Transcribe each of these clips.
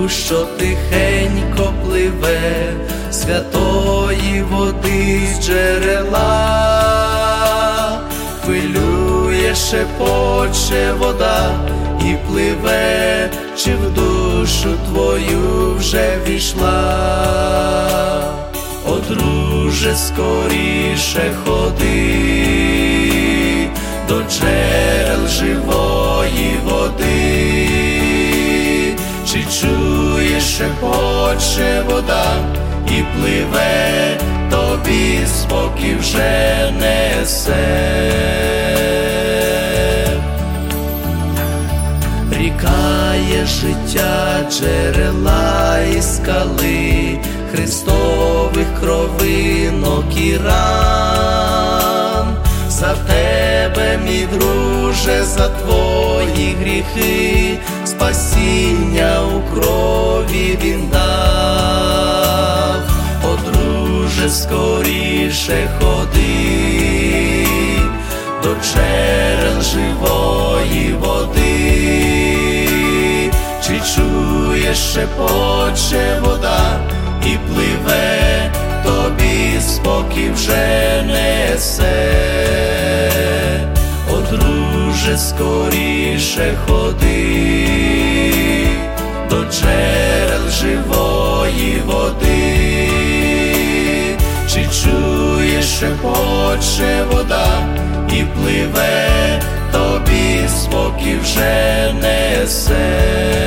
що тихенько пливе, святої води з джерела. Хвилює, шепоче вода і пливе, чи в душу твою вже війшла. О, друже, скоріше ходи до джерел живої води. Чи чуєш, шепоче вода і пливе, тобі спокій вже несе. Ріка є життя, джерела і скали, Христових кровинок і ран. За тебе, мій друже, за твої гріхи, спасіння у крові він дав. О, друже, скоріше ходи до джерел живої води. Чи чуєш, шепоче вода і пливе, тобі спокій вже несе. О, друже, скоріше ходи до джерел живої води. Чи чуєш, шепоче вода і пливе, тобі спокій вже несе.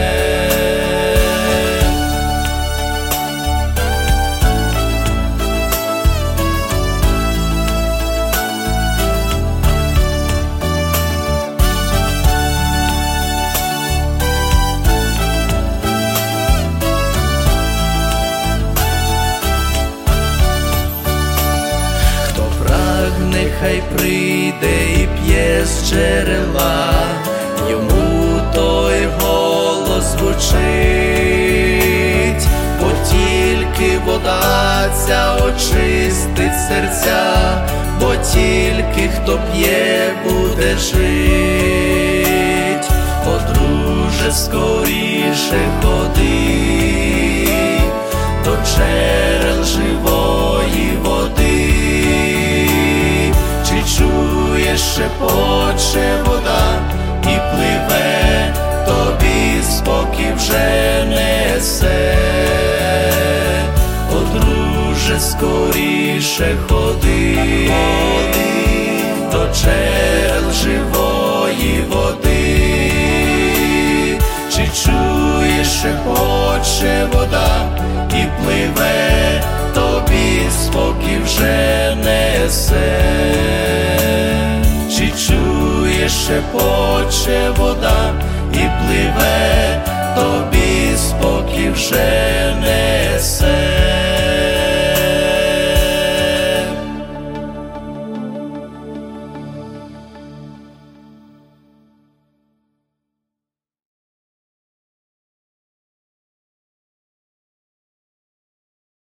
Нехай прийде і п'є з джерела, йому той голос звучить, бо тільки вода ця очистить серця, бо тільки хто п'є, буде жить. О, друже, скоріше ходи до джерел живої води. Чи чуєш, шепоче вода і пливе, тобі спокій вже несе. О, друже, скоріше ходи до джерел живої води. Чи чуєш, шепоче вода і пливе, тобі спокій вже несе. Чи чуєш, шепоче вода і пливе, тобі спокій вже